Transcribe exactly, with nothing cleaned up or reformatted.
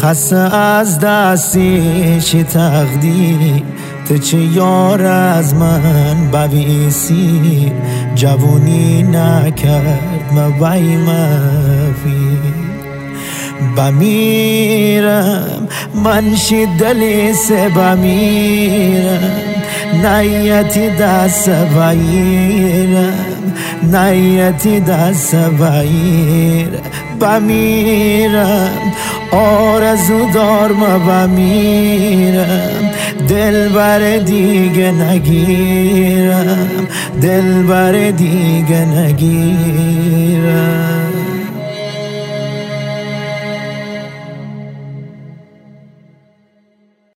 خسته از دستیش تقدیر تو چه یار از من بویسی جوونی نکرد مبایی مفی بمیرم من شی دلی سه بمیرم نیتی دست بایرم نیتی دست بایرم بمیرم آرزو دار ما بمیرم دل بر دیگه نگیرم دل بر دیگه نگیرم